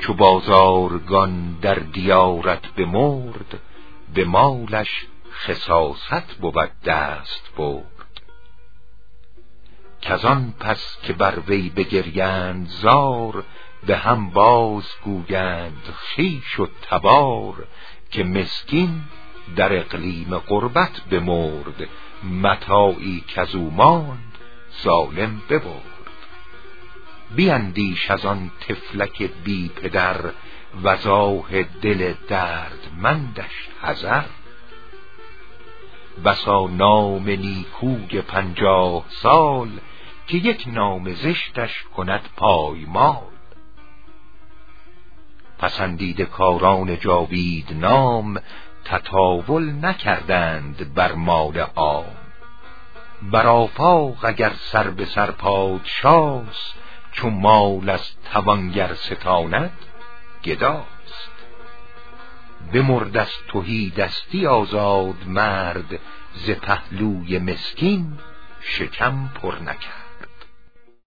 چو بازارگان در دیارت بمرد، به مالش خساست بود دست برد. کزان پس که بر وی بگریند زار، به هم باز گویند خویش و تبار. که مسکین در اقلیم غربت بمرد، متاعی کزو ماند ظالم ببرد. بیندیش از آن طفلک بی پدر، وضاح دل دردمندش حذر. بسا نام نیکوی 50 سال، که یک نام زشتش کند پایمال. پسندیده کاران جاوید نام، تطاول نکردند بر مال عام. بر آفاق اگر سر به سر پادشاست، چو مال از توانگر ستاند گداست. بمرد از تهیدستی آزاد مرد، ز پهلوی مسکین شکم پر نکرد.